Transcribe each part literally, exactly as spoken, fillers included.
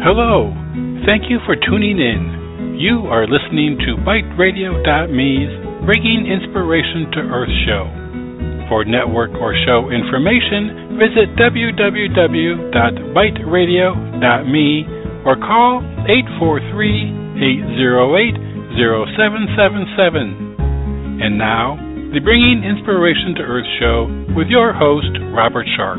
Hello. Thank you for tuning in. You are listening to Byte Radio dot me's Bringing Inspiration to Earth show. For network or show information, visit w w w dot byte radio dot me or call eight four three, eight zero eight, zero seven seven seven. And now, the Bringing Inspiration to Earth show with your host, Robert Sharp.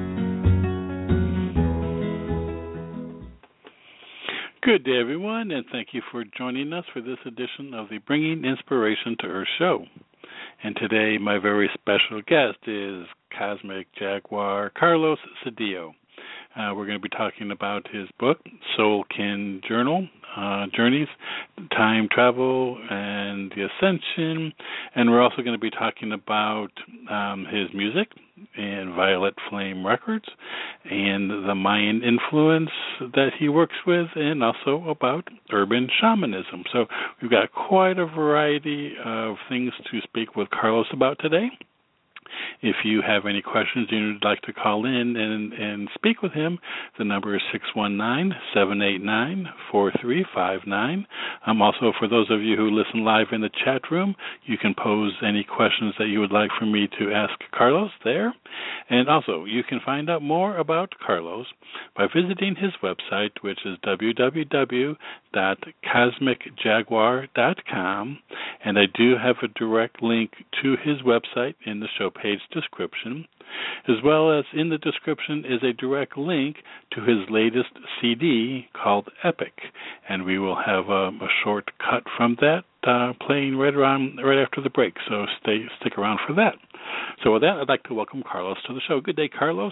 Good day, everyone, and thank you for joining us for this edition of the Bringing Inspiration to Earth show. And today, my very special guest is Cosmic Jaguar Carlos Cedillo. Uh, we're going to be talking about his book, Soulkin Journal, uh, Journeys, Time Travel, and the Ascension. And we're also going to be talking about um, his music and Violet Flame Records and the Mayan influence that he works with, and also about urban shamanism. So we've got quite a variety of things to speak with Carlos about today. If you have any questions you'd like to call in and, and speak with him, the number is six one nine, seven eight nine, four three five nine. Um, also, for those of you who listen live in the chat room, you can pose any questions that you would like for me to ask Carlos there. And also, you can find out more about Carlos by visiting his website, which is w w w dot cosmic jaguar dot com. And I do have a direct link to his website in the show page description, as well as in the description is a direct link to his latest C D called Epic, and we will have a, a short cut from that uh, playing right around right after the break. So stay stick around for that. So with that, I'd like to welcome Carlos to the show. Good day, Carlos.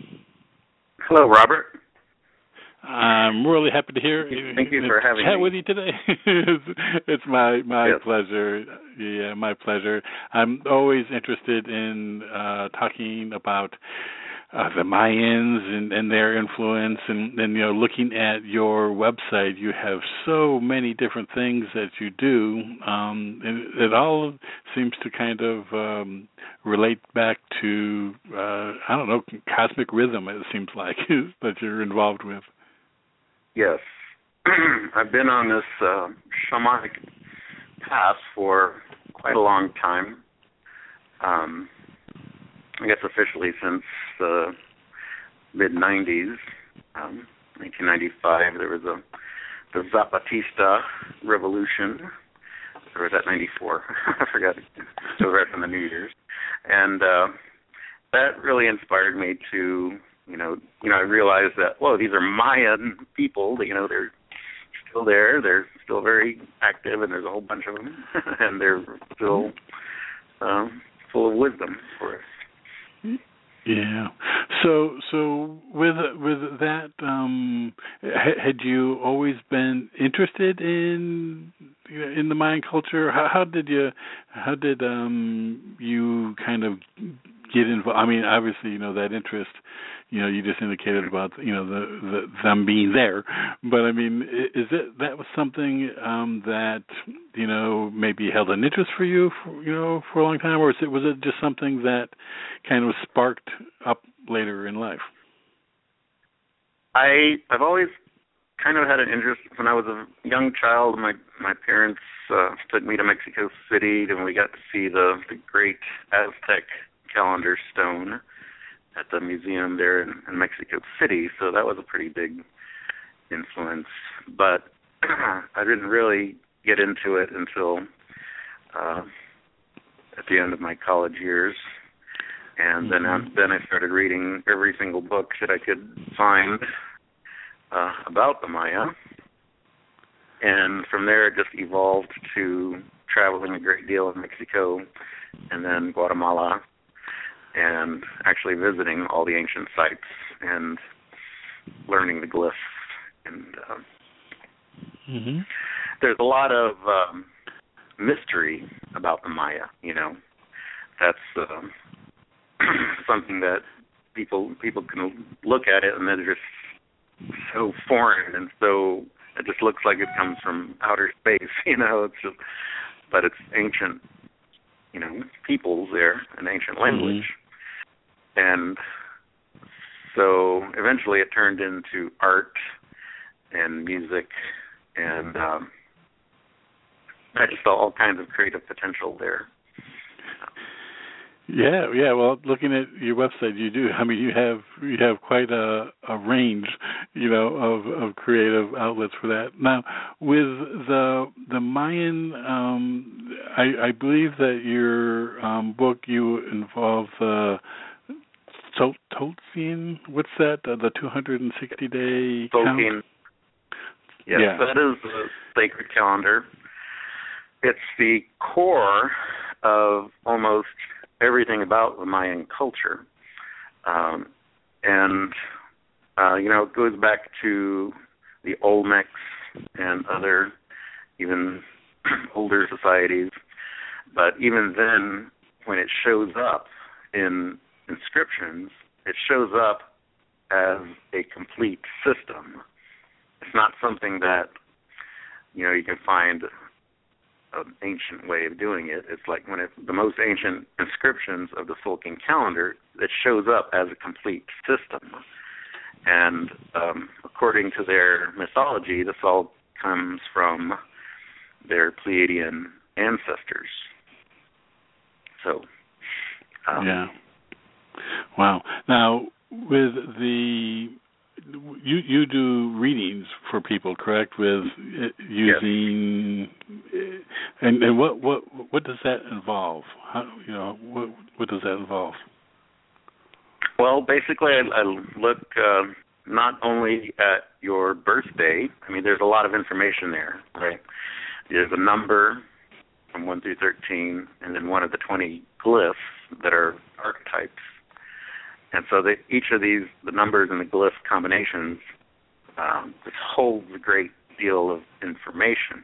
Hello, Robert. I'm really happy to hear. Thank you for having chat me. with you today. it's, it's my my yes. pleasure. Yeah, my pleasure. I'm always interested in uh, talking about uh, the Mayans and, and their influence, and, and you know, looking at your website, you have so many different things that you do, um, and it all seems to kind of um, relate back to uh, I don't know, cosmic rhythm. It seems like that you're involved with. Yes. I've been on this uh, shamanic path for quite a long time. Um, I guess officially since the mid nineties. Um, nineteen ninety-five, there was a the Zapatista Revolution. Or was that ninety-four? I forgot. It was right from the New Year's. And uh, that really inspired me to You know, you know, I realized that, whoa, these are Mayan people. You know, they're still there. They're still very active, and there's a whole bunch of them, and they're still um, full of wisdom for us. Yeah. So, so with with that, um, had you always been interested in in the Mayan culture? How, how did you how did um, you kind of get involved? I mean, obviously, you know, that interest. You know, you just indicated about, you know, the, the them being there, but I mean, is it that was something um, that, you know, maybe held an interest for you, for, you know, for a long time, or was it was it just something that kind of sparked up later in life? I I've always kind of had an interest. When I was a young child, my my parents uh, took me to Mexico City, and we got to see the the great Aztec calendar stone at the museum there in, in Mexico City, so that was a pretty big influence. But I didn't really get into it until uh, at the end of my college years, and then mm-hmm. then I started reading every single book that I could find uh, about the Maya, and from there it just evolved to traveling a great deal in Mexico, and then Guatemala, and actually visiting all the ancient sites and learning the glyphs. And um, mm-hmm. there's a lot of um, mystery about the Maya, you know. That's um, something that people people can look at it and they're just so foreign and so, it just looks like it comes from outer space, you know. It's just, but it's ancient, you know, peoples there, an ancient language. Mm-hmm. And so eventually it turned into art and music, and um, I just saw all kinds of creative potential there. Yeah, yeah. Well, looking at your website, you do. I mean, you have you have quite a, a range, you know, of, of creative outlets for that. Now, with the the Mayan, um, I, I believe that your um, book you involve the uh, Tzolk'in. What's that? Uh, the two hundred sixty day count. Yes, yeah. That is the sacred calendar. It's the core of almost everything about the Mayan culture. Um, and, uh, you know, it goes back to the Olmecs and other, even older societies. But even then, when it shows up in inscriptions, it shows up as a complete system. It's not something that, you know, you can find an ancient way of doing it. It's like when it, the most ancient inscriptions of the Tzolk'in calendar, it shows up as a complete system. And um, according to their mythology, this all comes from their Pleiadian ancestors. So, um, yeah. Wow. Now, with the You you do readings for people, correct? With using, yes. and and what what what does that involve? How, you know, what what does that involve? Well, basically, I, I look uh, not only at your birthday. I mean, there's a lot of information there, right? There's a number from one through thirteen, and then one of the twenty glyphs that are archetypes. And so they, each of these, the numbers and the glyph combinations, um, just holds a great deal of information.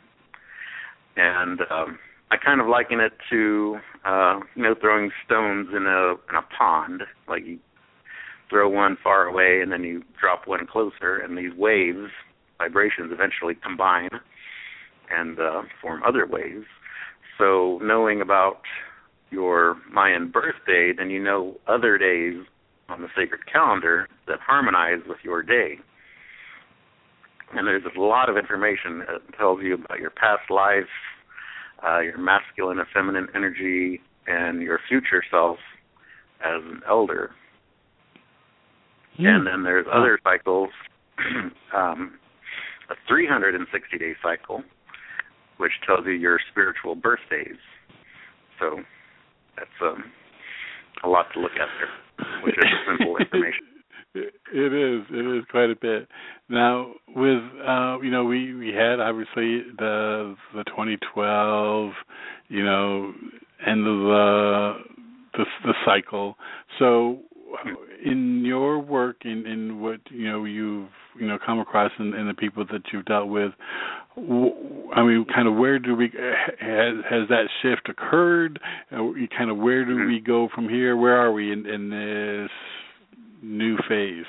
And um, I kind of liken it to, uh, you know, throwing stones in a in a pond. Like you throw one far away and then you drop one closer, and these waves, vibrations, eventually combine and uh, form other waves. So knowing about your Mayan birthday, then you know other days on the sacred calendar that harmonize with your day. And there's a lot of information that tells you about your past life, uh, your masculine and feminine energy, and your future self as an elder. Mm. And then there's oh. other cycles, um, a three hundred sixty day cycle, which tells you your spiritual birthdays. So that's um, a lot to look at there, which is simple information. It is. It is quite a bit. Now, with uh, you know, we, we had obviously the the twenty twelve, you know, end of the the, the cycle. So, in your work, in, in what you know you've you know come across, in, in the people that you've dealt with, I mean, kind of where do we has has that shift occurred? Uh, kind of where do we go from here? Where are we in, in this new phase?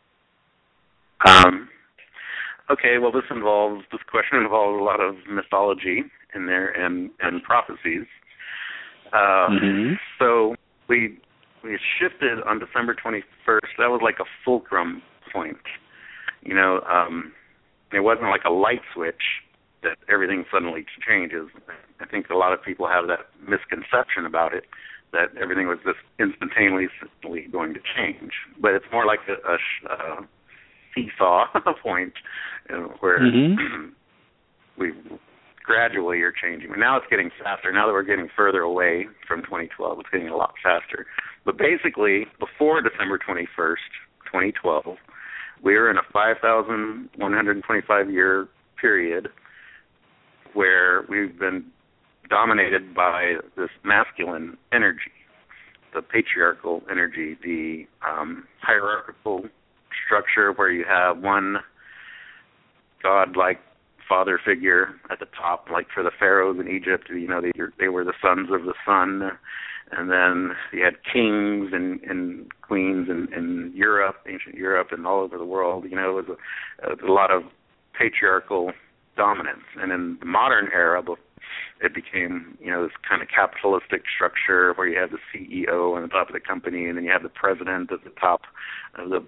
Um, okay, well, this involves, this question involves a lot of mythology in there and, and prophecies. Uh, mm-hmm. So we we shifted on December twenty-first. That was like a fulcrum point. You know, um, it wasn't like a light switch that everything suddenly changes. I think a lot of people have that misconception about it, that everything was just instantaneously going to change. But it's more like a, a, a seesaw point, you know, where mm-hmm. we gradually are changing. But now it's getting faster. Now that we're getting further away from twenty twelve, it's getting a lot faster. But basically, before December twenty-first, twenty twelve, we were in a five thousand one hundred twenty-five year period where we've been dominated by this masculine energy, the patriarchal energy, the um, hierarchical structure where you have one god-like father figure at the top, like for the pharaohs in Egypt. You know, they, they were the sons of the sun, and then you had kings and, and queens in, in Europe, ancient Europe, and all over the world. You know, it was a, it was a lot of patriarchal dominance. And in the modern era, it became, you know, this kind of capitalistic structure where you have the C E O on the top of the company, and then you have the president at the top of the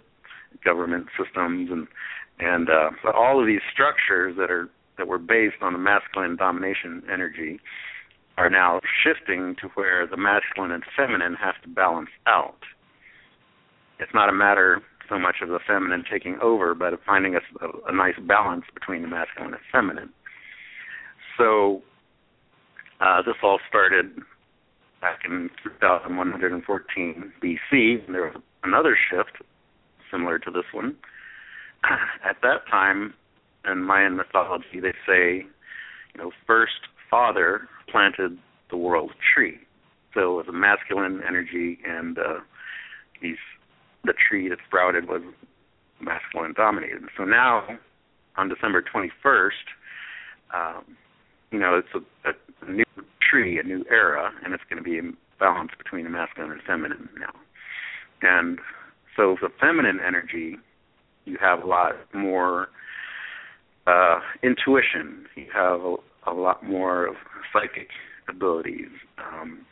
government systems, and and uh, but all of these structures that are that were based on the masculine domination energy are now shifting to where the masculine and feminine have to balance out. It's not a matter so much of the feminine taking over, but of finding a, a nice balance between the masculine and feminine. So uh, this all started back in two thousand one hundred fourteen B C, and there was another shift similar to this one. At that time, in Mayan mythology, they say, you know, first father planted the world tree. So it was a masculine energy, and uh, these the tree that sprouted was masculine dominated. So now, on December twenty-first, um, you know, it's a, a new tree, a new era, and it's going to be a balance between the masculine and feminine now. And so the feminine energy, you have a lot more uh, intuition. You have a, a lot more of psychic abilities. Um,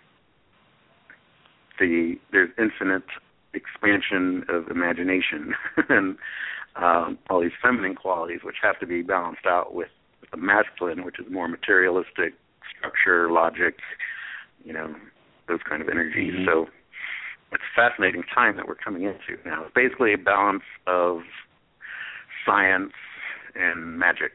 the there's infinite expansion of imagination and um, all these feminine qualities, which have to be balanced out with, with the masculine, which is more materialistic, structure, logic, you know, those kind of energies. Mm-hmm. So it's a fascinating time that we're coming into now. It's basically a balance of science and magic.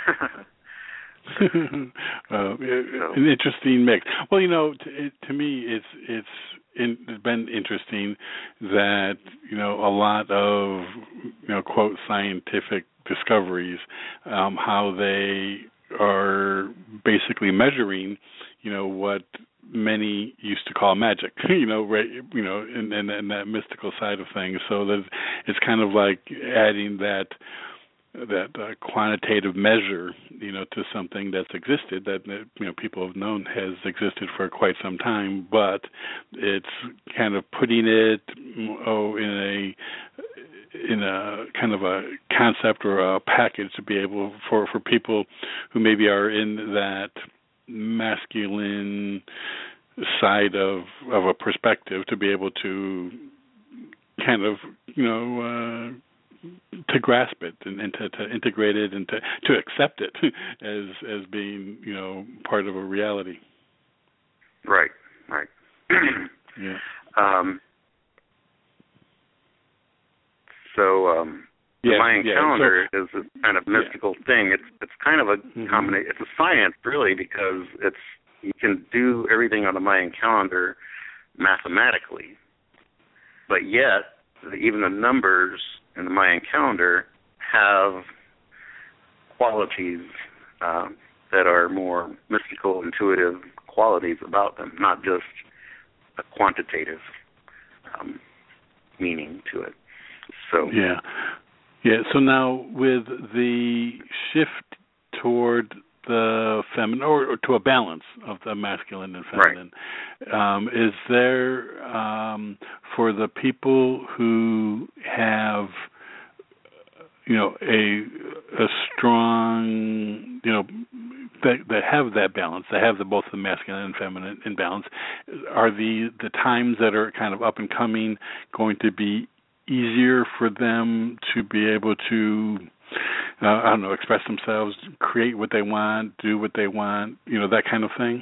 uh, so. An interesting mix. Well, you know, to, it, to me, it's it's in, it's been interesting that, you know, a lot of, you know, quote, scientific discoveries, um, how they are basically measuring, you know, what many used to call magic, you know, right, you know, and, and, and that mystical side of things. So that it's kind of like adding that that uh, quantitative measure, you know, to something that's existed that, you know, people have known has existed for quite some time, but it's kind of putting it oh in a in a kind of a concept or a package to be able for for people who maybe are in that masculine side of of a perspective to be able to kind of, you know, uh, to grasp it and, and to, to integrate it and to, to accept it as as being, you know, part of a reality. Right, right. yeah. Um, so um, the yeah, Mayan yeah. calendar so, is a kind of mystical yeah. thing. It's it's kind of a mm-hmm. combination. It's a science, really, because it's you can do everything on the Mayan calendar mathematically, but yet even the numbers in the Mayan calendar have qualities uh, that are more mystical, intuitive qualities about them, not just a quantitative um, meaning to it. So yeah, yeah. So now with the shift toward the feminine, or, or to a balance of the masculine and feminine, right. um, is there um, for the people who have, you know, a a strong, you know, that that have that balance, that have the both the masculine and feminine in balance, are the the times that are kind of up and coming going to be easier for them to be able to, uh, I don't know, express themselves, create what they want, do what they want, you know, that kind of thing?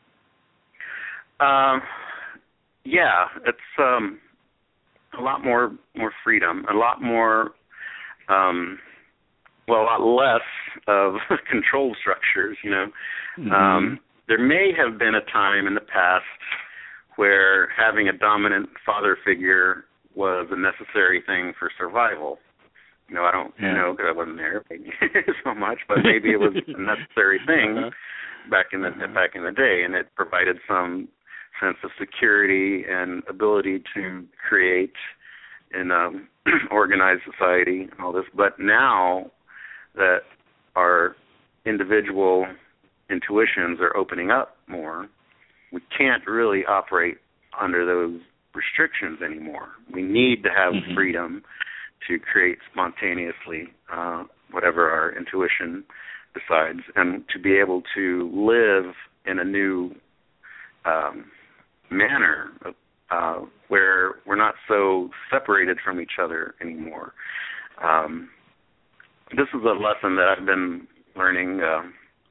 Um, yeah, it's um, a lot more more freedom, a lot more, um, well, a lot less of control structures, you know. Mm-hmm. Um, there may have been a time in the past where having a dominant father figure was a necessary thing for survival. You know, I don't yeah. know because I wasn't there so much, but maybe it was a necessary thing uh-huh. back in the uh-huh. back in the day, and it provided some sense of security and ability to create in um, organized society and all this. But now that our individual intuitions are opening up more, we can't really operate under those restrictions anymore. We need to have mm-hmm. freedom to create spontaneously uh, whatever our intuition decides, and to be able to live in a new um, manner, uh, where we're not so separated from each other anymore. Um, this is a lesson that I've been learning uh,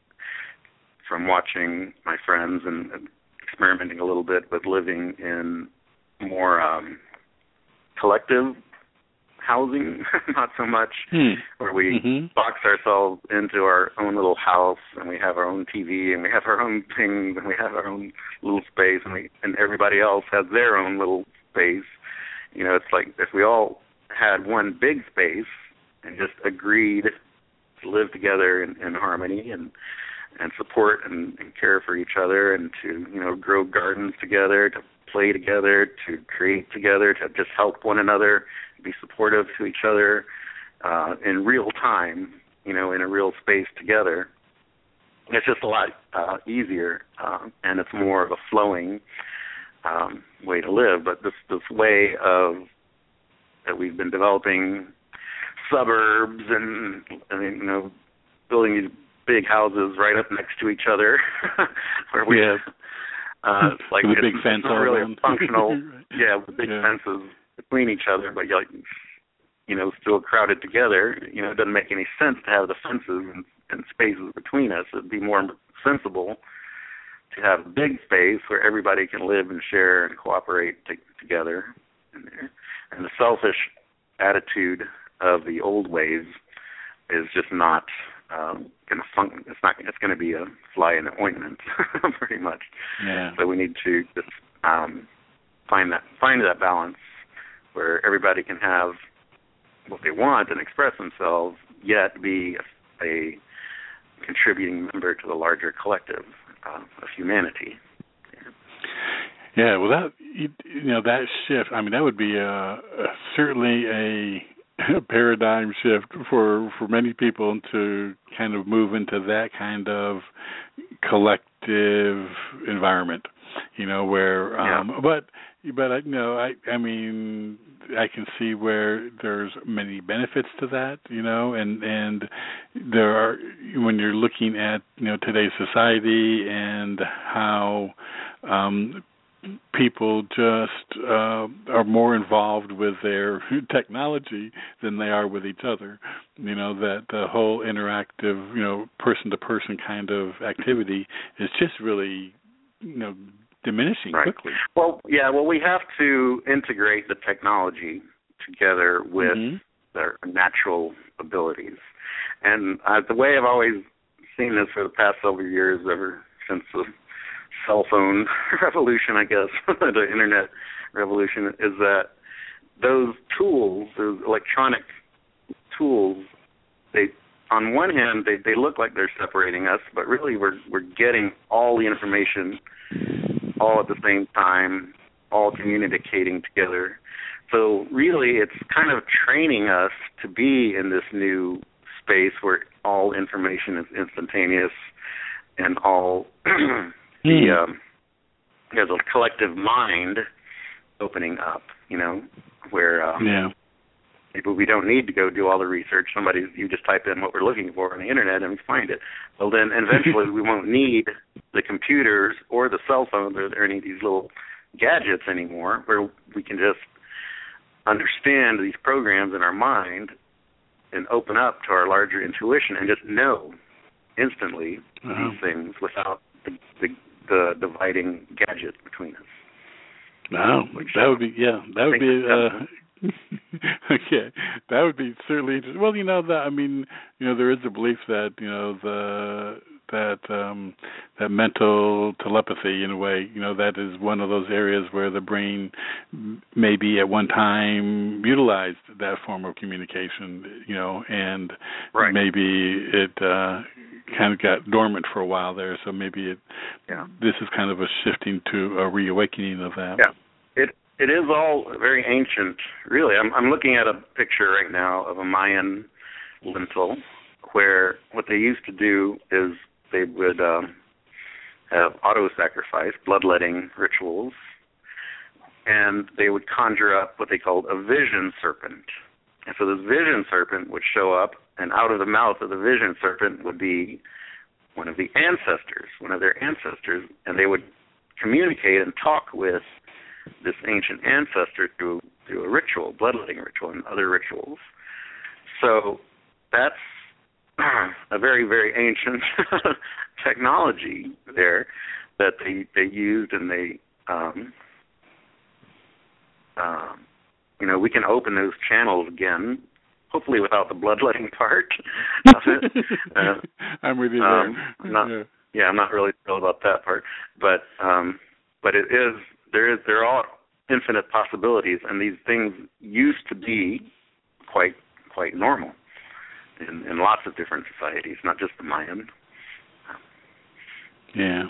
from watching my friends and, and experimenting a little bit with living in more um, collective housing, not so much hmm. where we mm-hmm. box ourselves into our own little house and we have our own T V and we have our own things and we have our own little space and, we, and everybody else has their own little space. You know, it's like if we all had one big space and just agreed to live together in, in harmony and and support and, and care for each other and to, you know, grow gardens together, to play together, to create together, to just help one another, be supportive to each other uh, in real time, you know, in a real space together. It's just a lot uh, easier, uh, and it's more of a flowing um, way to live. But this this way of that we've been developing suburbs and, I mean, you know, building these big houses right up next to each other, where we yeah. uh, like with a it's big fence not all really around. a functional, yeah, with big yeah. fences between each other, but like, you know, still crowded together. You know, it doesn't make any sense to have the fences and, and spaces between us. It'd be more sensible to have a big space where everybody can live and share and cooperate t- together in there. And the selfish attitude of the old ways is just not um, going to function. It's not. It's going to be a fly in the ointment, pretty much. Yeah. So we need to just um, find that find that balance where everybody can have what they want and express themselves, yet be a, a contributing member to the larger collective uh, of humanity. Yeah. yeah, well, that you, you know that shift. I mean, that would be a, a, certainly a a paradigm shift for for many people to kind of move into that kind of collective environment, you know, where um yeah. but but I you know I I mean I can see where there's many benefits to that, you know, and and there are, when you're looking at, you know, today's society and how um people just uh, are more involved with their technology than they are with each other. You know, that the whole interactive, you know, person-to-person kind of activity is just really, you know, diminishing right. quickly. Well, yeah, well, we have to integrate the technology together with mm-hmm. their natural abilities. And uh, the way I've always seen this for the past several years, ever since the cell phone revolution, I guess, the internet revolution, is that those tools, those electronic tools, they, on one hand, they, they look like they're separating us, but really we're we're getting all the information all at the same time, all communicating together. So really it's kind of training us to be in this new space where all information is instantaneous and all the um, there's a collective mind opening up, you know, where um, yeah. people, we don't need to go do all the research. Somebody, you just type in what we're looking for on the internet and we find it. Well, then eventually we won't need the computers or the cell phones or, or any of these little gadgets anymore, where we can just understand these programs in our mind and open up to our larger intuition and just know instantly uh-huh. these things without the, the the dividing gadget between us. No, that would be, yeah, that would be, uh, okay, that would be certainly interesting. Well, you know, that, I mean, you know, there is a belief that, you know, the, that, um, that mental telepathy, in a way, you know, that is one of those areas where the brain maybe at one time utilized that form of communication, you know, and right. maybe it, uh, kind of got dormant for a while there, so maybe it. Yeah. This is kind of a shifting to a reawakening of that. Yeah, it it is all very ancient. Really, I'm I'm looking at a picture right now of a Mayan lintel, where what they used to do is they would um, have auto-sacrifice, bloodletting rituals, and they would conjure up what they called a vision serpent. And so this vision serpent would show up, and out of the mouth of the vision serpent would be one of the ancestors, one of their ancestors, and they would communicate and talk with this ancient ancestor through through a ritual, bloodletting ritual, and other rituals. So that's a very, very ancient technology there that they they used, and they, um, um, you know, we can open those channels again, hopefully without the bloodletting part of it. Uh, I'm with you um, there. I'm not, yeah. yeah, I'm not really thrilled about that part, but um, but it is there is there are infinite possibilities, and these things used to be quite quite normal in, in lots of different societies, not just the Mayan. Yeah.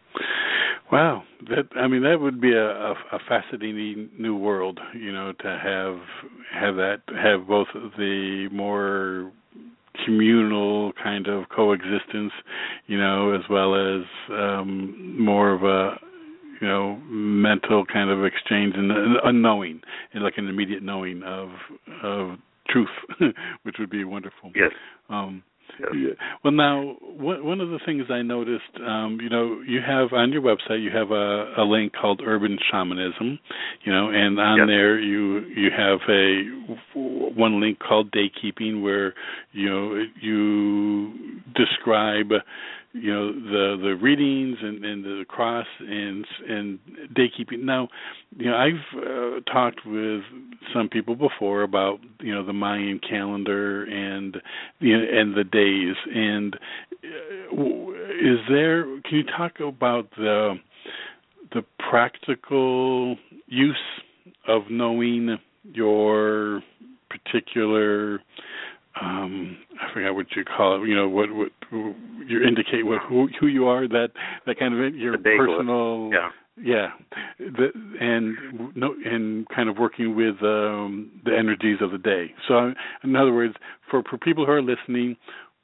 Wow. That I mean, that would be a, a, a fascinating new world. You know, to have have that have both the more communal kind of coexistence, you know, as well as um, more of a you know mental kind of exchange and unknowing, and like an immediate knowing of of truth, which would be wonderful. Yes. Um, yes. Yeah. Well, now, one of the things I noticed, um, you know, you have on your website, you have a, a link called Urban Shamanism, you know, and on yes. there you you have a one link called Daykeeping, where you know you describe, you know, the the readings and, and the cross and and daykeeping. Now, you know, I've uh, talked with some people before about you know the Mayan calendar and you know, and the days. And is there? Can you talk about the the practical use of knowing your particular? Um, I forgot what you call it. You know, what what you indicate what who who you are. That that kind of your personal. Yeah. Yeah, the, and no, and kind of working with um, the energies of the day. So, in other words, for for people who are listening,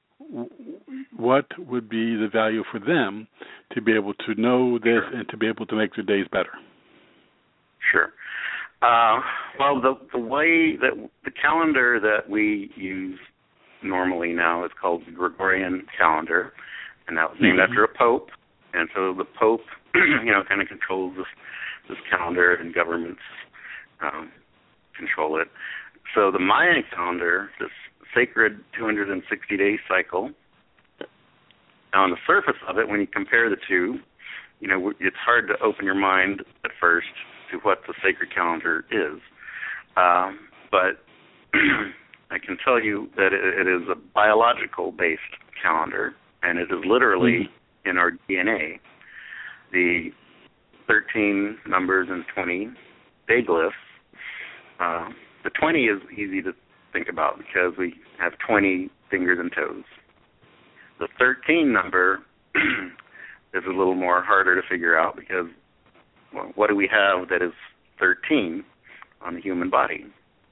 what would be the value for them to be able to know this Sure. and to be able to make their days better? Sure. Uh, well, the the way that the calendar that we use normally now is called the Gregorian calendar, and that was named mm-hmm. after a pope. And so the pope, you know, kind of controls this this calendar, and governments um, control it. So the Mayan calendar, this sacred two hundred sixty day cycle, on the surface of it, when you compare the two, you know, it's hard to open your mind at first to what the sacred calendar is. Um, but I can tell you that it, it is a biological-based calendar, and it is literally mm-hmm. in our D N A. The thirteen numbers and twenty day glyphs. Uh, the twenty is easy to think about because we have twenty fingers and toes. The thirteen number is a little more harder to figure out because, well, what do we have that is thirteen on the human body?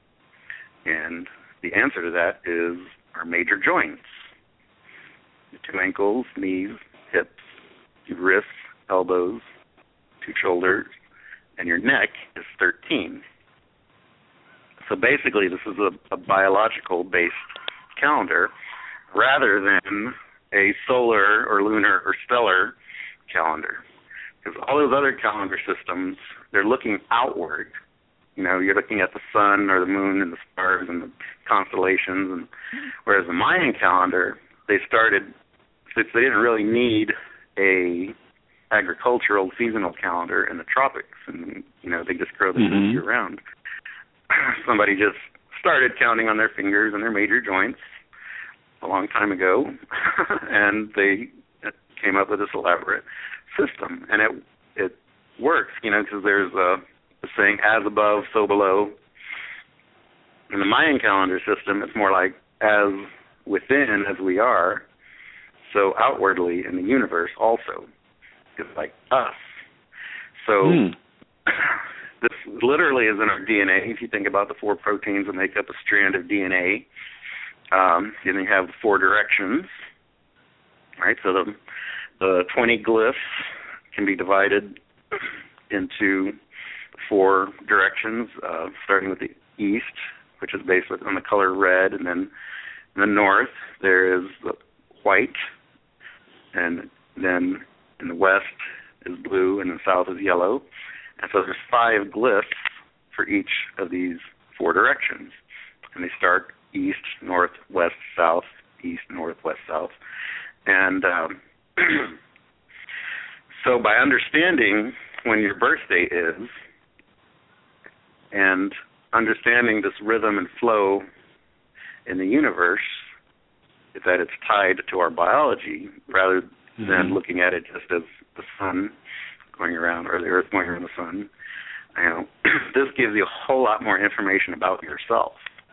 And the answer to that is our major joints. The two ankles, knees, hips, your wrists, elbows, two shoulders, and your neck is thirteen. So basically this is a, a biological-based calendar rather than a solar or lunar or stellar calendar. Because all those other calendar systems, they're looking outward. You know, you're looking at the sun or the moon and the stars and the constellations. And whereas the Mayan calendar, they started, since they didn't really need a agricultural seasonal calendar in the tropics, and, you know, they just grow the mm-hmm. food year-round. Somebody just started counting on their fingers and their major joints a long time ago, and they came up with this elaborate system. And it it works, you know, because there's a, a saying, as above, so below. In the Mayan calendar system, it's more like as within as we are, so outwardly in the universe also. It's like us. So mm. this literally is in our D N A. If you think about the four proteins that make up a strand of D N A, um, then you have four directions, right? So the the twenty glyphs can be divided into four directions, uh, starting with the east, which is based on the color red, and then in the north there is the white, and then in the west is blue, and in the south is yellow. And so there's five glyphs for each of these four directions. And they start east, north, west, south, east, north, west, south. And um, so by understanding when your birthday is and understanding this rhythm and flow in the universe, that it's tied to our biology rather than mm-hmm. looking at it just as the sun going around or the earth going around the sun, you know, this gives you a whole lot more information about yourself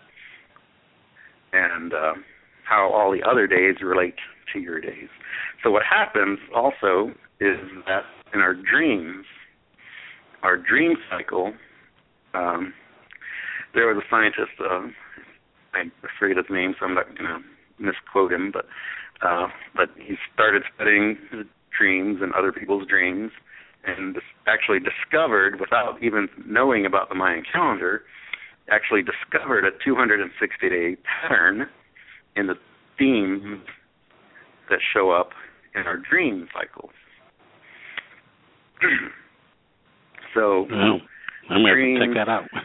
and uh, how all the other days relate to your days. So what happens also is that in our dreams, our dream cycle, um, there was a scientist, uh, I forget his name, so I'm not going to misquote him, but uh, but he started studying his dreams and other people's dreams and actually discovered, without even knowing about the Mayan calendar, actually discovered a two hundred sixty day pattern in the themes that show up in our dream cycles. So, wow. I'm going to check that out.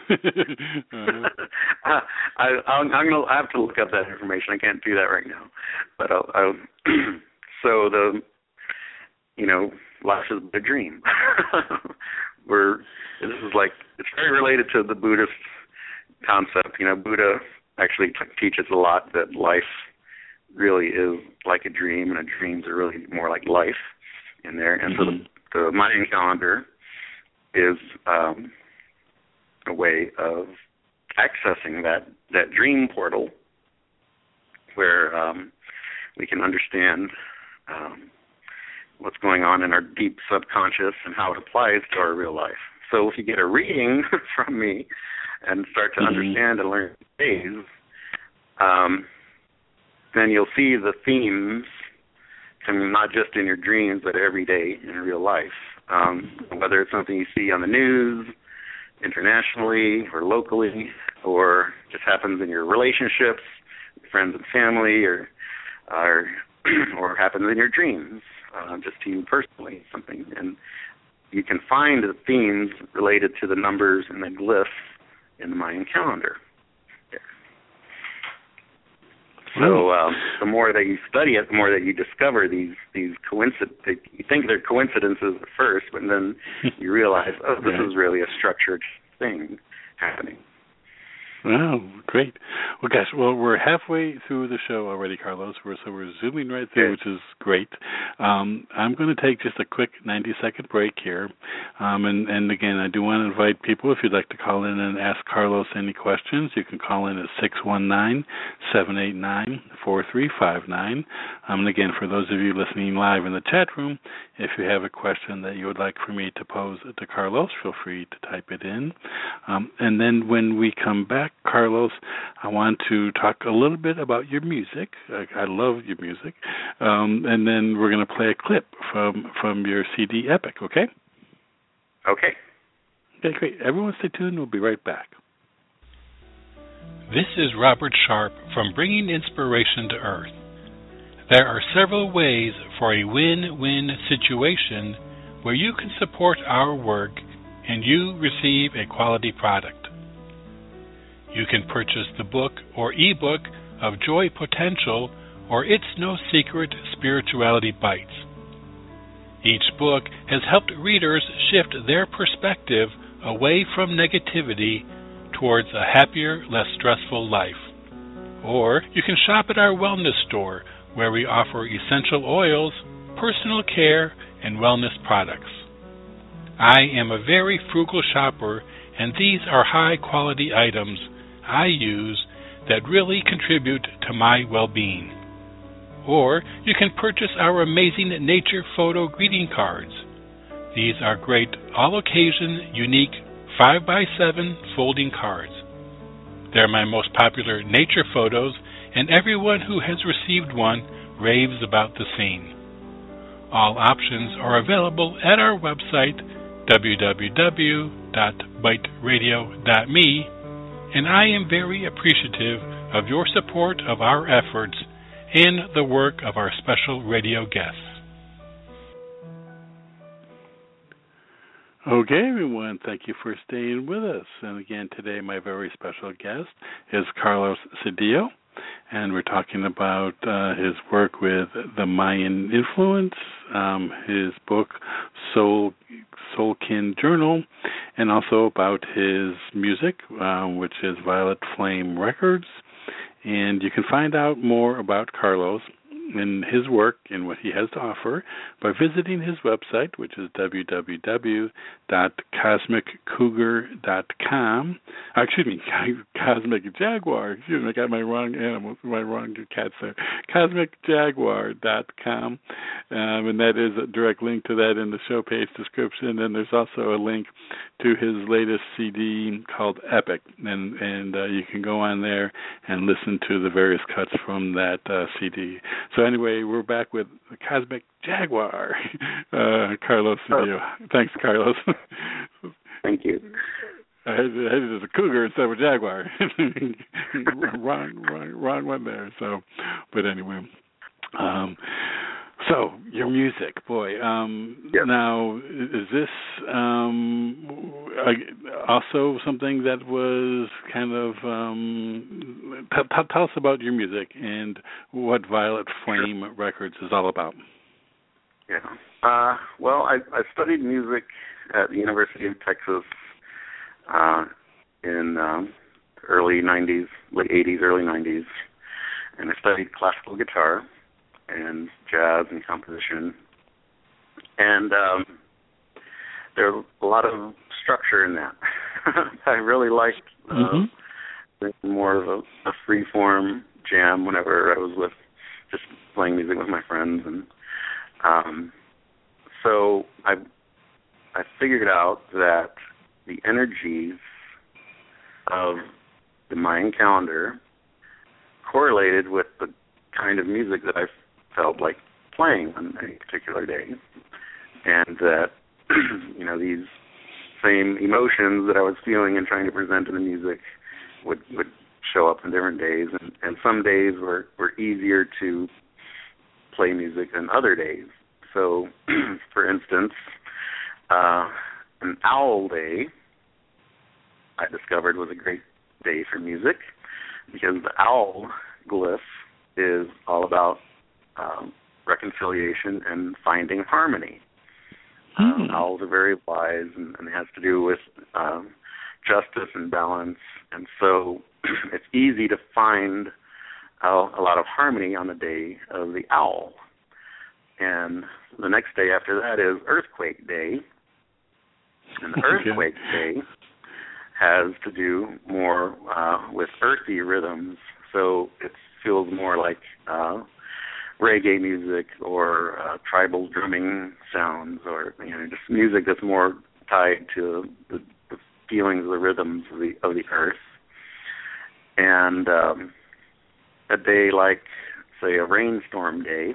uh, I, I'm, I'm gonna I have to look up that information. I can't do that right now. But I'll, I'll so the, you know, life is a dream. We're this is like it's very related to the Buddhist concept. You know, Buddha actually t- teaches a lot that life really is like a dream, and dreams are really more like life in there. And mm-hmm. so the, the Mayan calendar is um, a way of accessing that, that dream portal where um, we can understand um, what's going on in our deep subconscious and how it applies to our real life. So if you get a reading from me and start to mm-hmm. understand and learn days, um, then you'll see the themes coming not just in your dreams, but every day in real life. Um, whether it's something you see on the news, internationally or locally, or just happens in your relationships, friends and family, or or, or happens in your dreams, uh, just to you personally, something. And you can find the themes related to the numbers and the glyphs in the Mayan calendar. So um, the more that you study it, the more that you discover these these coincidence. You think they're coincidences at first, but then you realize, oh, this yeah. is really a structured thing happening. Wow, great. Well, gosh, well, we're halfway through the show already, Carlos. We're, so we're zooming right through, which is great. Um, I'm going to take just a quick ninety-second break here. Um, and, and, again, I do want to invite people, if you'd like to call in and ask Carlos any questions, you can call in at six one nine, seven eight nine, four three five nine. Um, and, again, for those of you listening live in the chat room, if you have a question that you would like for me to pose to Carlos, feel free to type it in. Um, and then when we come back, Carlos, I want to talk a little bit about your music. I, I love your music. Um, and then we're going to play a clip from, from your C D, Epic, okay? Okay. Okay, great. Everyone stay tuned. We'll be right back. This is Robert Sharp from Bringing Inspiration to Earth. There are several ways for a win-win situation where you can support our work and you receive a quality product. You can purchase the book or ebook of Joy Potential or It's No Secret Spirituality Bites. Each book has helped readers shift their perspective away from negativity towards a happier, less stressful life. Or you can shop at our wellness store where we offer essential oils, personal care, and wellness products. I am a very frugal shopper, and these are high-quality items I use that really contribute to my well-being. Or you can purchase our amazing nature photo greeting cards. These are great all-occasion, unique five by seven folding cards. They're my most popular nature photos, and everyone who has received one raves about the scene. All options are available at our website, w w w dot bite radio dot m e, and I am very appreciative of your support of our efforts and the work of our special radio guests. Okay, everyone, thank you for staying with us. And again, today my very special guest is Carlos Cedillo, and we're talking about uh, his work with the Mayan influence, um, his book Soul Soulkin Journal, and also about his music, uh, which is Violet Flame Records. And you can find out more about Carlos and his work and what he has to offer by visiting his website, which is w w w dot cosmic cougar dot com. Uh, excuse me, Cosmic Jaguar. Excuse me, I got my wrong animals, my wrong cats there. cosmic jaguar dot com, um, and that is a direct link to that in the show page description. And there's also a link to his latest C D called Epic, and and uh, you can go on there and listen to the various cuts from that uh, C D. So anyway, we're back with the Cosmic Jaguar, uh, Carlos Cedillo. Oh. Thanks, Carlos. Thank you. I had, I had it as a cougar instead of a jaguar. wrong, wrong, wrong one there. So, but anyway. Um, So, your music, boy. Um, yep. Now, is this um, also something that was kind of, um, t- t- tell us about your music and what Violet Flame sure. Records is all about. Yeah. Uh, well, I, I studied music at the University of Texas uh, in um, early nineties, late eighties, early nineties, and I studied classical guitar and jazz and composition. And um, there's a lot of structure in that. I really liked uh, mm-hmm. more of a, a free-form jam whenever I was with, just playing music with my friends. And um, so I, I figured out that the energies of the Mayan calendar correlated with the kind of music that I felt like playing on any particular day, and that you know these same emotions that I was feeling and trying to present in the music would would show up in different days, and, and some days were, were easier to play music than other days. So, for instance, uh, an owl day I discovered was a great day for music because the owl glyph is all about um, reconciliation and finding harmony. Mm. Um, owls are very wise, and, and it has to do with um, justice and balance. And so it's easy to find uh, a lot of harmony on the day of the owl. And the next day after that is Earthquake Day. And the Earthquake Day has to do more uh, with earthy rhythms. So it feels more like uh, reggae music or uh, tribal drumming sounds, or you know, just music that's more tied to the, the feelings, the rhythms of the of the earth. And um, a day like, say, a rainstorm day,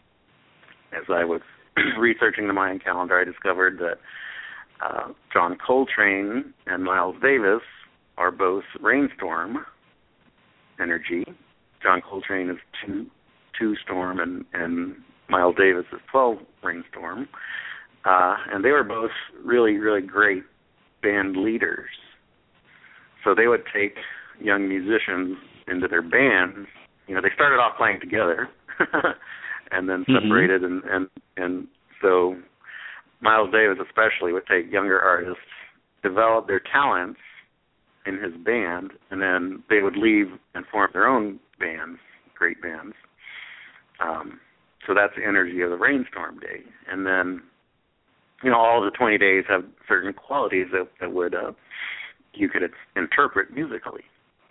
as I was researching the Mayan calendar, I discovered that uh, John Coltrane and Miles Davis are both rainstorm energy. John Coltrane is two, two storm, and, and Miles Davis is twelve rainstorm. Uh, and they were both really, really great band leaders. So they would take young musicians into their bands. You know, they started off playing together and then separated, mm-hmm. and, and, and so Miles Davis especially would take younger artists, develop their talents in his band, and then they would leave and form their own bands, great bands. Um, so that's the energy of the rainstorm day. And then, you know, all of the twenty days have certain qualities that, that would uh, you could interpret musically.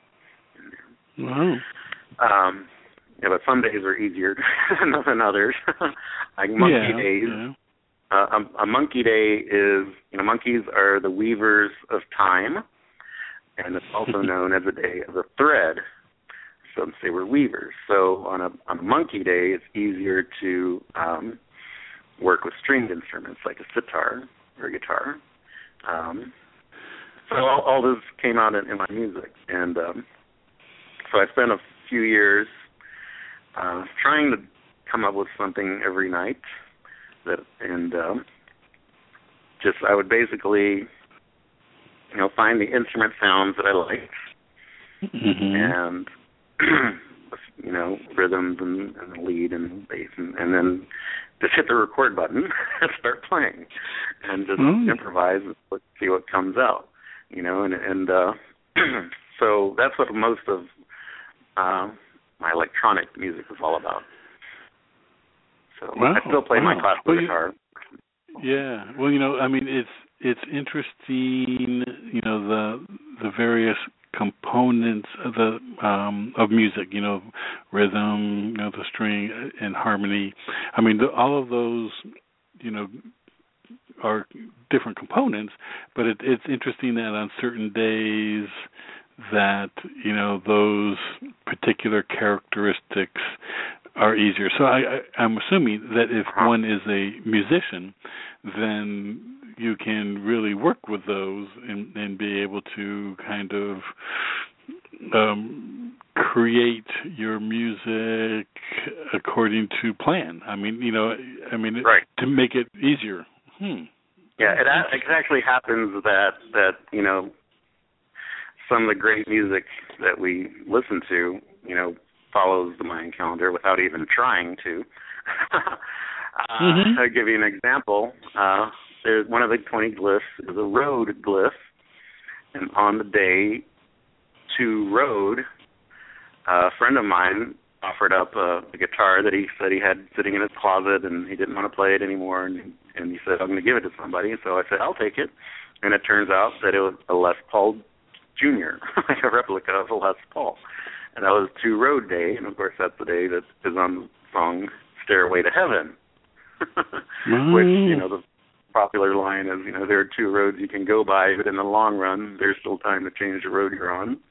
Wow. Um, yeah, but some days are easier than others. Like monkey yeah, days. Yeah. Uh, a, a monkey day is, you know, monkeys are the weavers of time, and it's also known as a day of the thread. So they were weavers. So on a on a monkey day, it's easier to um, work with stringed instruments like a sitar or a guitar. Um, so all, all this came out in, in my music, and um, so I spent a few years uh, trying to come up with something every night. That and um, just I would basically, you know, find the instrument sounds that I liked, mm-hmm. and you know, rhythms and, and the lead and bass, and, and then just hit the record button and start playing, and just mm. improvise and see what comes out, you know, and and uh, so that's what most of uh, my electronic music is all about. So wow. I still play wow. my classical well, guitar. You, yeah, well, you know, I mean, it's it's interesting, you know, the the various components of the um, of music, you know, rhythm, you know, the string and harmony. I mean, the, all of those, you know, are different components. But it, it's interesting that on certain days, that you know those particular characteristics are easier. So I, I, I'm assuming that if uh-huh. one is a musician, then you can really work with those and, and be able to kind of um, create your music according to plan. I mean, you know, I mean, right. to make it easier. Hmm. Yeah, it, it actually happens that, that, you know, some of the great music that we listen to, you know, follows the Mayan calendar without even trying to. uh, mm-hmm. I'll give you an example. Uh, there's one of the twenty glyphs is a road glyph, and on the day to road, uh, a friend of mine offered up a, a guitar that he said he had sitting in his closet, and he didn't want to play it anymore, and, and he said, I'm going to give it to somebody. So I said, I'll take it. And it turns out that it was a Les Paul Junior, like a replica of a Les Paul. And that was To Road Day, and of course that's the day that is on the song Stairway to Heaven, mm. which, you know, the popular line is, you know, there are two roads you can go by, but in the long run, there's still time to change the road you're on.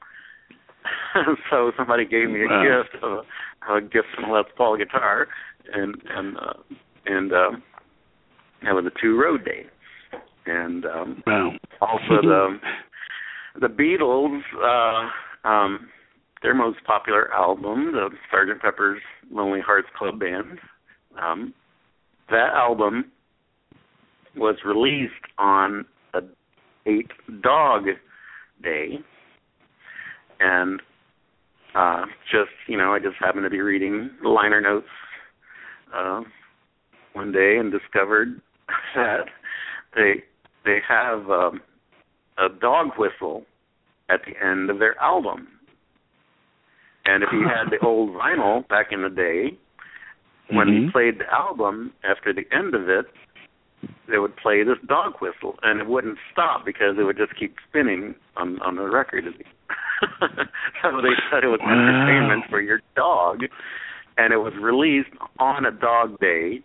So somebody gave me a wow. gift of a, a gift from a Les Paul guitar, and and uh, and um, that was a To Road Day. And um, wow. also the the Beatles, uh, um, their most popular album, the Sergeant Pepper's Lonely Hearts Club Band, um, that album was released on a eight dog day, and uh, just, you know, I just happened to be reading the liner notes uh, one day and discovered that they they have um, a dog whistle at the end of their album. And if you had the old vinyl back in the day, when mm-hmm. he played the album, after the end of it, they would play this dog whistle, and it wouldn't stop because it would just keep spinning on, on the record. So they said it was wow. entertainment for your dog, and it was released on a dog day.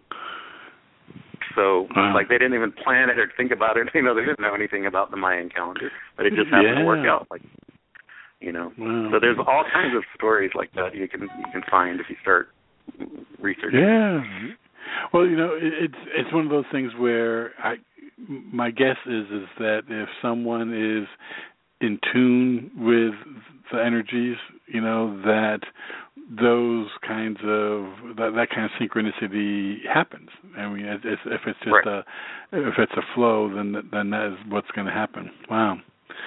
So, wow. like, they didn't even plan it or think about it. You know, they didn't know anything about the Mayan calendar, but it just happened yeah. to work out. Like, you know, wow. so there's all kinds of stories like that you can you can find if you start researching. Yeah. Well, you know, it's it's one of those things where I my guess is is that if someone is in tune with the energies, you know, that those kinds of that, that kind of synchronicity happens. I mean, it's, it's, if it's just right. a if it's a flow, then then that is what's going to happen. Wow.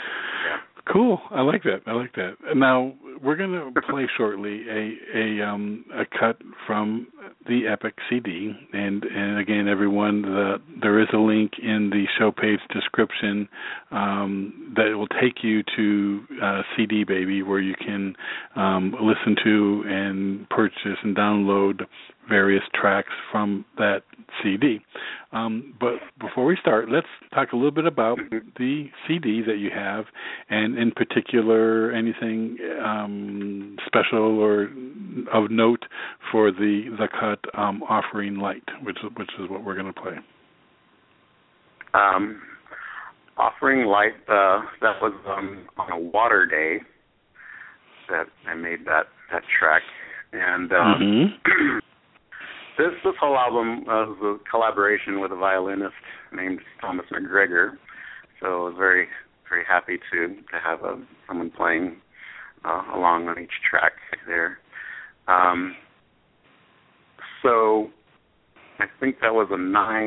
Cool. I like that. I like that. Now we're going to play shortly a a um a cut from the Epic C D, and and again, everyone, the, there is a link in the show page description um, that will take you to uh, C D Baby, where you can um, listen to and purchase and download various tracks from that C D. Um, but before we start, let's talk a little bit about the C D that you have, and in particular, anything um, special or of note for the the cut um, Offering Light, which which is what we're going to play. Um, Offering Light, uh, that was um, on a water day that I made that, that track, and um, mm-hmm. This this whole album uh, was a collaboration with a violinist named Thomas McGregor, so I was very very happy to to have a, someone playing uh, along on each track there. Um, so I think that was a nine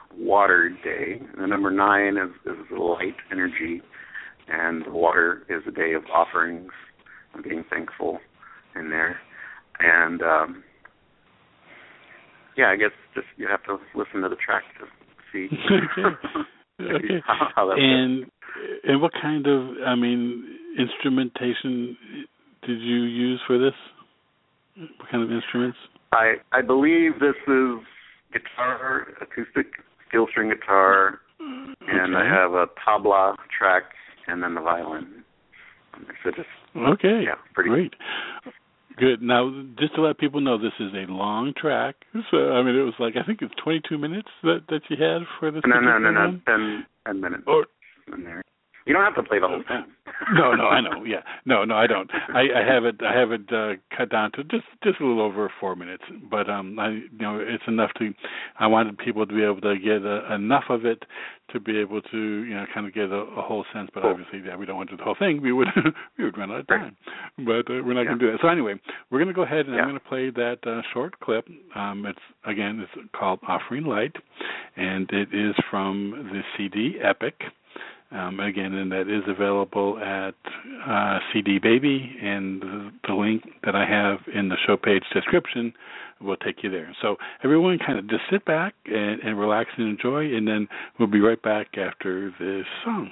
Water Day. The number nine is, is light energy, and water is a day of offerings and being thankful in there. And um, yeah, I guess just you have to listen to the track to see okay. okay. how, how that and works. And what kind of, I mean, instrumentation did you use for this? What kind of instruments? I I believe this is guitar, acoustic steel string guitar, and okay. I have a tabla track, and then the violin. So just okay, yeah, pretty great. Good. Now, just to let people know, this is a long track. So, I mean, it was like, I think it's twenty-two minutes that, that you had for this. No, no, no, no, one? ten, ten minutes. Or, in there. You don't have to play the whole thing. no, no, I know. Yeah, no, no, I don't. I, I have it. I have it uh, cut down to just, just a little over four minutes. But um, I, you know, it's enough to. I wanted people to be able to get uh, enough of it to be able to, you know, kind of get a, a whole sense. But cool. Obviously, yeah, we don't want to do the whole thing. We would, we would run out of time. Right. But uh, we're not yeah. going to do that. So anyway, we're going to go ahead and yeah. I'm going to play that uh, short clip. Um, it's again, it's called "Offering Light," and it is from the C D Epic. Um, again, and that is available at uh, C D Baby, and the, the link that I have in the show page description will take you there. So everyone kind of just sit back and, and relax and enjoy, and then we'll be right back after this song.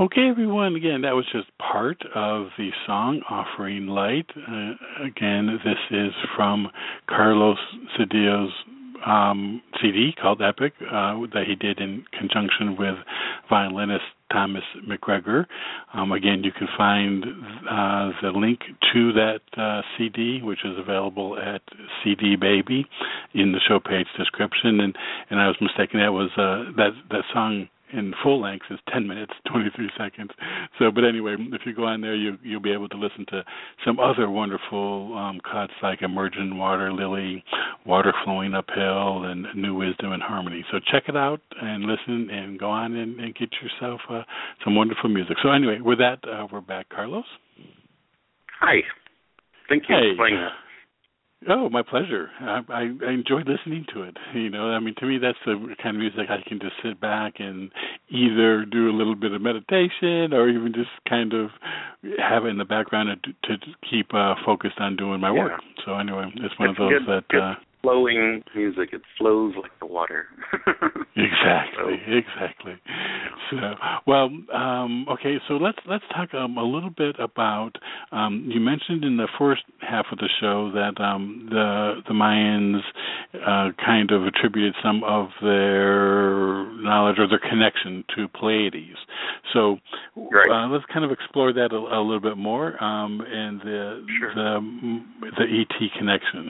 Okay, everyone, again, that was just part of the song Offering Light. Uh, again, this is from Carlos Cedillo's um, C D called Epic uh, that he did in conjunction with violinist Thomas McGregor. Um, again, you can find uh, the link to that uh, C D, which is available at C D Baby in the show page description. And, and I was mistaken, that was uh, that that song in full length is ten minutes, twenty-three seconds. So, but anyway, if you go on there, you, you'll be able to listen to some other wonderful um, cuts like Emergent Water Lily, Water Flowing Uphill, and New Wisdom and Harmony. So check it out and listen and go on and, and get yourself uh, some wonderful music. So anyway, with that, uh, we're back. Carlos? Hi. Thank you hey. for playing that. Oh, my pleasure. I, I, I enjoyed listening to it. You know, I mean, to me, that's the kind of music I can just sit back and either do a little bit of meditation or even just kind of have it in the background to, to keep uh, focused on doing my work. Yeah. So anyway, it's one it's of those good, that... Good. Uh, flowing music. It flows like the water. exactly, so. exactly. So, well, um, okay. So let's let's talk um, a little bit about. Um, you mentioned in the first half of the show that um, the the Mayans uh, kind of attributed some of their knowledge or their connection to Pleiades. So right. uh, let's kind of explore that a, a little bit more um, and the sure. the the E T connection.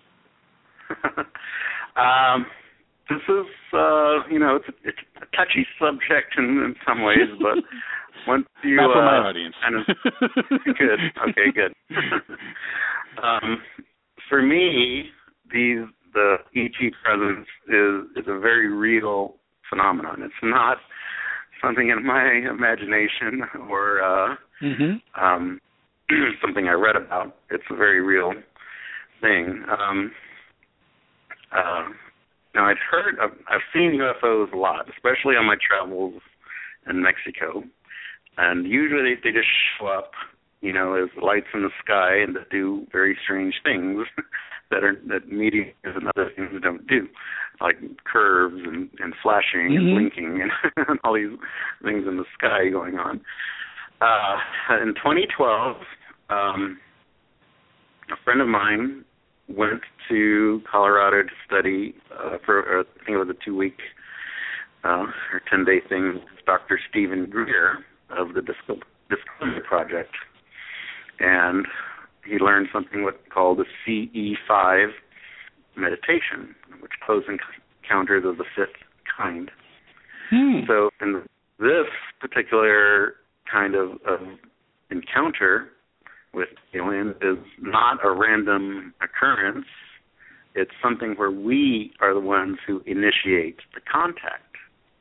um, this is, uh, you know, it's a, it's a touchy subject in, in some ways, but once you... Not for uh, my audience. Kind of, good. Okay, good. um, for me, these the E T presence is, is a very real phenomenon. It's not something in my imagination or uh, mm-hmm. um, something I read about. It's a very real thing. Um Uh, now, I'd heard, I've, I've seen U F Os a lot, especially on my travels in Mexico. And usually they just show up, you know, as lights in the sky and that do very strange things that are that meteors and other things don't do, like curves and, and flashing mm-hmm. and blinking and, and all these things in the sky going on. Uh, in twenty twelve, um, a friend of mine went to Colorado to study uh, for, uh, I think it was a two-week uh, or ten-day thing with Doctor Stephen Greer of the Discovery Project. And he learned something what's called the C E five meditation, which close encounters of the fifth kind. Hmm. So in this particular kind of, of encounter with aliens is not a random occurrence. It's something where we are the ones who initiate the contact.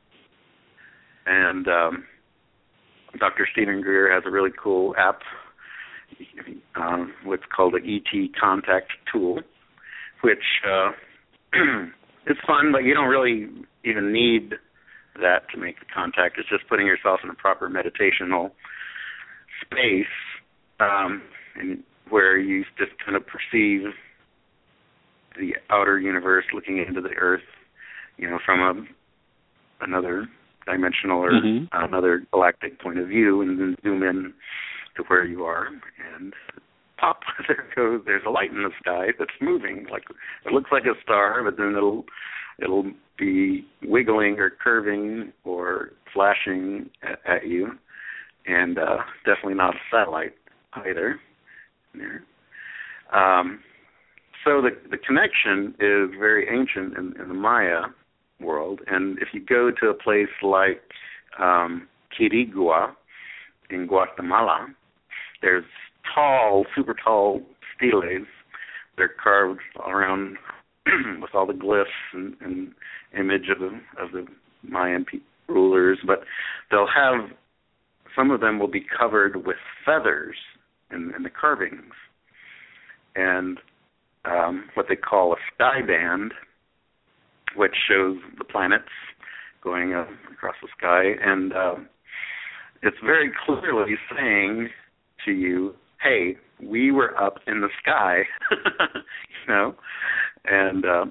And um, Doctor Stephen Greer has a really cool app, um, what's called the E T Contact Tool, which uh, is fun, but you don't really even need that to make the contact. It's just putting yourself in a proper meditational space Um, and where you just kind of perceive the outer universe looking into the Earth, you know, from a, another dimensional or mm-hmm. another galactic point of view, and then zoom in to where you are, and pop, there goes, there's a light in the sky that's moving. Like it looks like a star, but then it'll it'll be wiggling or curving or flashing at, at you, and uh, definitely not a satellite either. There. Um, so the the connection is very ancient in, in the Maya world, and if you go to a place like um, Quirigua in Guatemala, there's tall, super tall steles. They're carved around with all the glyphs and, and image of the of the Mayan pe- rulers, but they'll have some of them will be covered with feathers in, in the carvings, and um, what they call a sky band, which shows the planets going uh, across the sky, and uh, it's very clearly saying to you, hey, we were up in the sky, you know, and uh,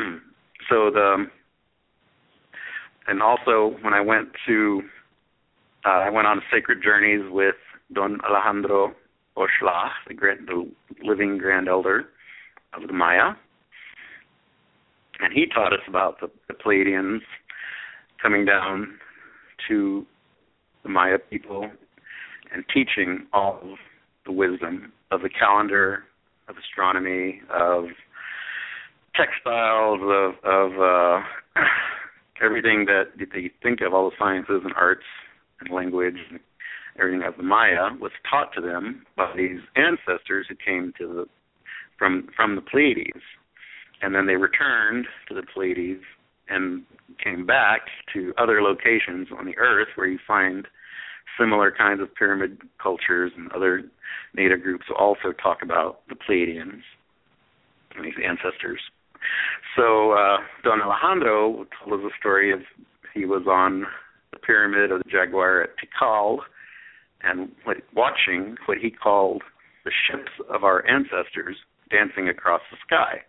so the, and also when I went to uh, I went on sacred journeys with Don Alejandro Oxlack, the, grand, the living grand elder of the Maya. And he taught us about the, the Pleiadians coming down to the Maya people and teaching all of the wisdom of the calendar, of astronomy, of textiles, of, of uh, everything that you think of, all the sciences and arts and language and everything of the Maya was taught to them by these ancestors who came to the from from the Pleiades. And then they returned to the Pleiades and came back to other locations on the Earth where you find similar kinds of pyramid cultures, and other native groups also talk about the Pleiadians, these ancestors. So uh, Don Alejandro told us a story of he was on the pyramid of the Jaguar at Tikal and what, watching what he called the ships of our ancestors dancing across the sky.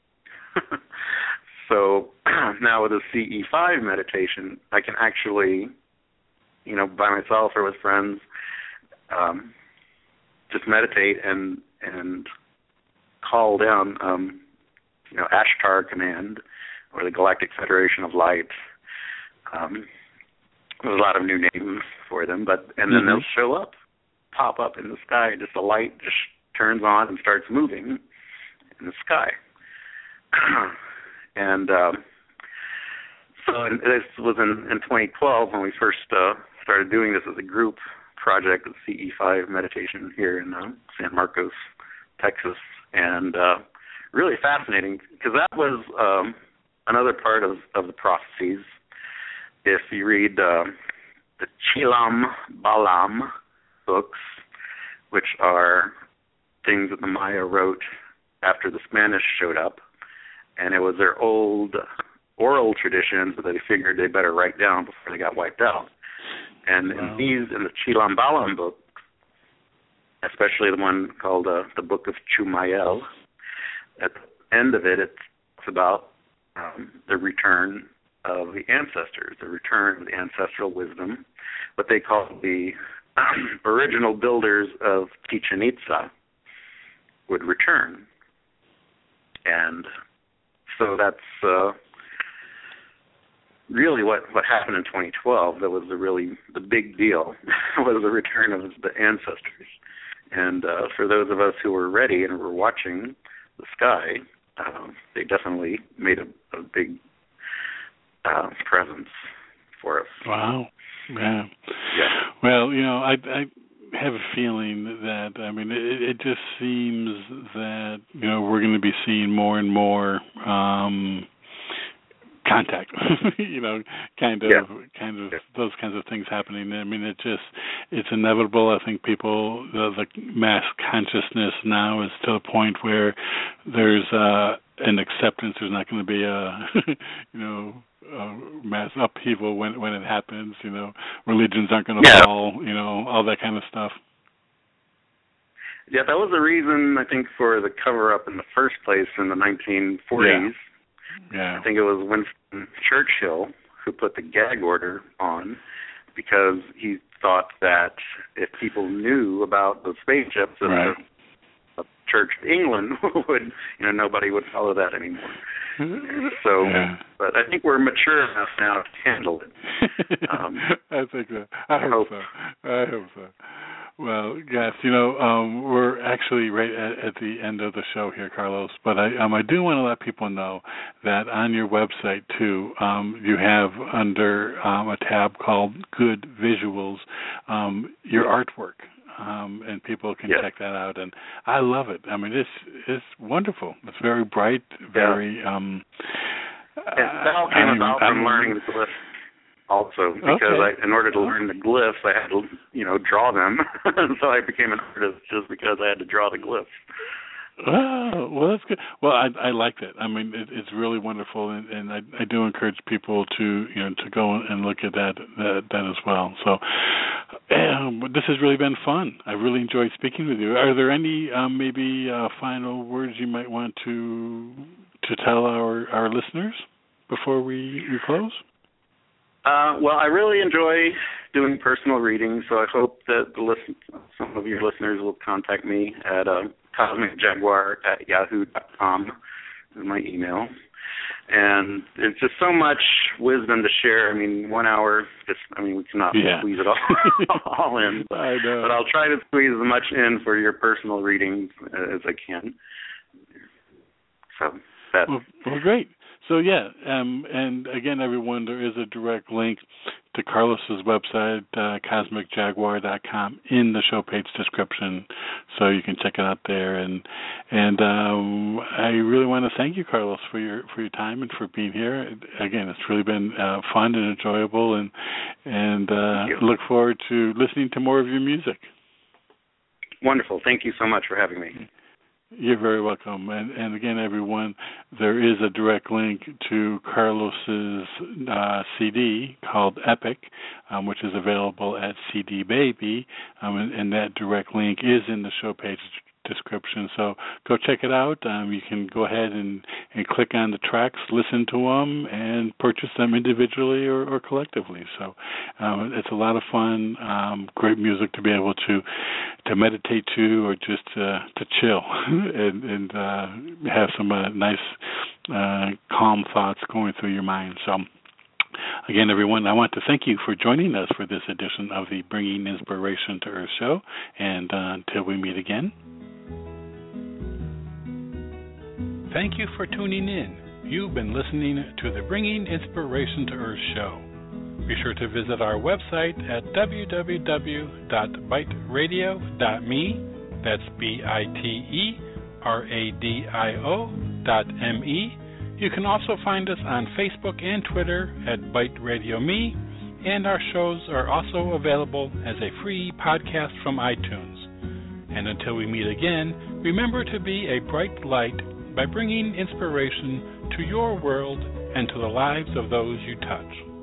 So now with a C E five meditation, I can actually, you know, by myself or with friends, um, just meditate and and call down, um, you know, Ashtar Command or the Galactic Federation of Light. Um, there's a lot of new names for them, but and then mm-hmm. they'll show up, pop up in the sky. Just the light just turns on and starts moving in the sky. And um, so this was in, in twenty twelve when we first uh, started doing this as a group project with C E five meditation here in uh, San Marcos, Texas, and uh, really fascinating because that was um, another part of, of the prophecies. If you read uh, the Chilam Balam books, which are things that the Maya wrote after the Spanish showed up, and it was their old oral traditions that they figured they better write down before they got wiped out. And wow. in these, in the Chilam Balam book, especially the one called uh, the Book of Chumayel, at the end of it, it's about um, the return of the ancestors, the return of the ancestral wisdom, what they call the um, original builders of Chichen Itza would return. And so that's uh, really what, what happened in twenty twelve. That was the really the big deal, was the return of the ancestors. And uh, for those of us who were ready and were watching the sky, uh, they definitely made a, a big uh, presence for us. Wow. Yeah. Yeah. Well, you know, I, I have a feeling that, I mean, it, it just seems that, you know, we're going to be seeing more and more um, contact, you know, kind of, yeah. kind of yeah. those kinds of things happening. I mean, it just, it's inevitable. I think people, the, the mass consciousness now is to the point where there's uh, an acceptance. There's not going to be a, you know, Uh, mass upheaval when when it happens, you know, religions aren't going to yeah. fall, you know, all that kind of stuff. Yeah, that was the reason, I think, for the cover-up in the first place in the nineteen forties. Yeah. yeah. I think it was Winston Churchill who put the gag order on because he thought that if people knew about the spaceships and right. the, the Church of England would, you know, nobody would follow that anymore. So, yeah. but I think we're mature enough now to handle it. Um, I think so. I hope, hope so. I hope so. Well, yes, you know, um, we're actually right at, at the end of the show here, Carlos. But I, um, I do want to let people know that on your website too, um, you have under um, a tab called Good Visuals, um, your artwork. Um, and people can yes. check that out, and I love it. I mean, it's it's wonderful. It's very bright, very. Yeah. Um, that all came I'm, about I'm, from learning the glyphs, also because okay. I, in order to learn the glyphs, I had to, you know, draw them. So I became an artist just because I had to draw the glyphs. Oh, well, that's good. Well, I I like that. I mean, it, it's really wonderful, and, and I, I do encourage people to you know to go and look at that that, that as well. So, um, this has really been fun. I really enjoyed speaking with you. Are there any um, maybe uh, final words you might want to to tell our our listeners before we, we close? Uh, well, I really enjoy doing personal readings, so I hope that the listen- some of your listeners will contact me at uh, cosmic jaguar at yahoo dot com is my email. And it's just so much wisdom to share. I mean, one hour, just I mean, we cannot yeah. squeeze it all, all in. But, I know. But I'll try to squeeze as much in for your personal readings as I can. So that's... Well, well great. So, yeah, um, and again, everyone, there is a direct link to Carlos's website, uh, cosmic jaguar dot com, in the show page description, so you can check it out there. And and um, I really want to thank you, Carlos, for your for your time and for being here. Again, it's really been uh, fun and enjoyable, and and uh, look forward to listening to more of your music. Wonderful. Thank you so much for having me. You're very welcome. And, and again, everyone, there is a direct link to Carlos's uh, C D called Epic, um, which is available at C D Baby, um, and, and that direct link is in the show page description. So go check it out. Um, you can go ahead and, and click on the tracks, listen to them, and purchase them individually or, or collectively. So um, it's a lot of fun, um, great music to be able to to meditate to, or just uh, to chill and, and uh, have some uh, nice, uh, calm thoughts going through your mind. So again, everyone, I want to thank you for joining us for this edition of the Bringing Inspiration to Earth show. And uh, until we meet again, thank you for tuning in. You've been listening to the Bringing Inspiration to Earth show. Be sure to visit our website at w w w dot bite radio dot m e. That's B I T E R A D I O dot M E. You can also find us on Facebook and Twitter at Bite Radio Me, and our shows are also available as a free podcast from iTunes. And until we meet again, remember to be a bright light by bringing inspiration to your world and to the lives of those you touch.